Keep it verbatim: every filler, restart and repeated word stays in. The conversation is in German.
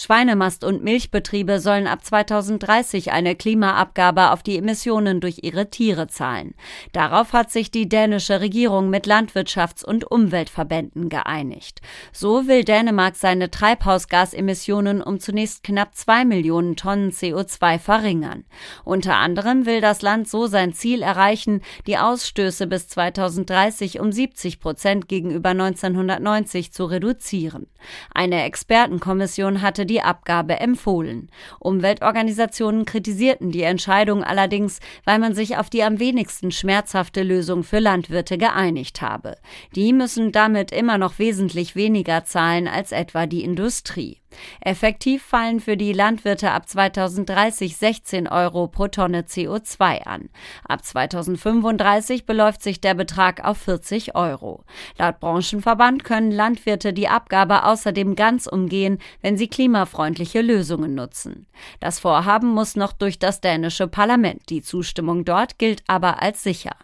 Schweinemast- und Milchbetriebe sollen ab zweitausenddreißig eine Klimaabgabe auf die Emissionen durch ihre Tiere zahlen. Darauf hat sich die dänische Regierung mit Landwirtschafts- und Umweltverbänden geeinigt. So will Dänemark seine Treibhausgasemissionen um zunächst knapp zwei Millionen Tonnen C O zwei verringern. Unter anderem will das Land so sein Ziel erreichen, die Ausstöße bis zweitausenddreißig um siebzig Prozent gegenüber neunzehnhundertneunzig zu reduzieren. Eine Expertenkommission hatte die Abgabe empfohlen. Umweltorganisationen kritisierten die Entscheidung allerdings, weil man sich auf die am wenigsten schmerzhafte Lösung für Landwirte geeinigt habe. Die müssen damit immer noch wesentlich weniger zahlen als etwa die Industrie. Effektiv fallen für die Landwirte ab zweitausenddreißig sechzehn Euro pro Tonne C O zwei an. Ab zweitausendfünfunddreißig beläuft sich der Betrag auf vierzig Euro. Laut Branchenverband können Landwirte die Abgabe außerdem ganz umgehen, wenn sie klimafreundliche Lösungen nutzen. Das Vorhaben muss noch durch das dänische Parlament. Die Zustimmung dort gilt aber als sicher.